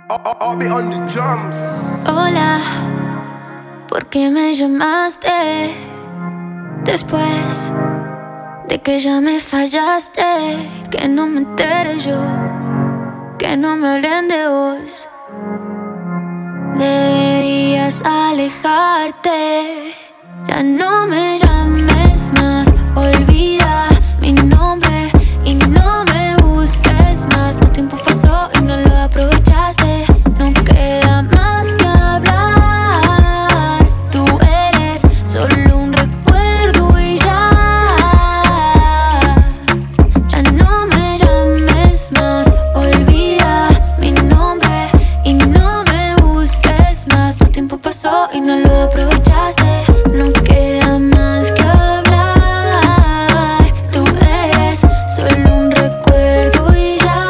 I'll be on the drums. Hola, ¿por qué me llamaste? Después de que ya me fallaste, que no me entere yo, que no me hablen de vos. Deberías alejarte, ya no me llames más. Olvida mi nombre y no me busques más. Tu tiempo pasó y no lo aprovechaste. No queda más que hablar. Tú eres solo un recuerdo y ya. Ya no me llames más. Olvida mi nombre y no me busques más. Tu tiempo pasó y no lo aprovechaste. No queda más que hablar. Tú eres solo un recuerdo y ya.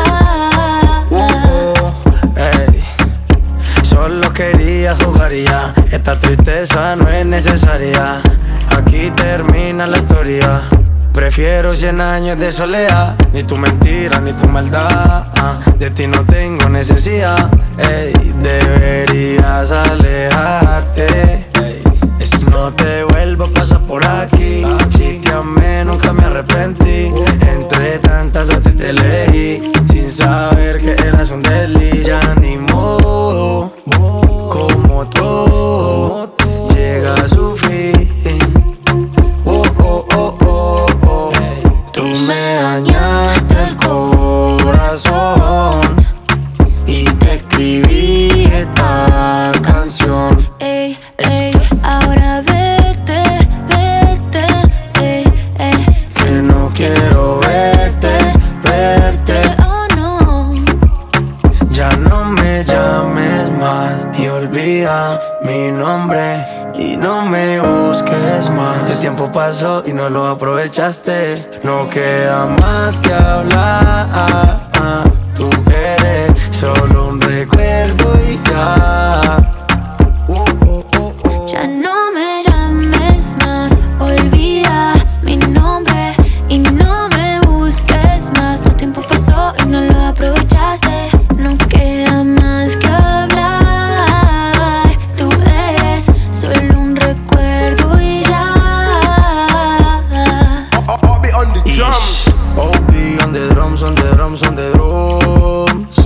Ey. Solo quería jugar y ya. Esta tristeza no es necesaria. Aquí termina la historia. Prefiero 100 años de soledad. Ni tu mentira, ni tu maldad. De ti no tengo necesidad. Ey, deberías alejarte. Ey, no te vuelvo a pasar por aquí. Si te amé, nunca me arrepentí. Entre tantas a ti te elegí, sin saber que eras un desliz. Ya ni modo, como todo llega a su fin. Tú me dañaste el corazón y te escribí esta canción. Ey, ey, ahora vete, vete, ey, ey. Que no quiero verte. Oh no. Ya no me llames más y olvida mi nombre y no me busques más. El tiempo pasó y no lo aprovechaste. No queda más que hablar. Tú eres solo un recuerdo y ya. Ya no me llames más. Olvida mi nombre y no me busques más. Tu tiempo pasó y no lo aprovechaste. No queda más que hablar. Tú eres solo un recuerdo y ya. I'll be on the drums. Obi on the drums, on the drums, on the drums.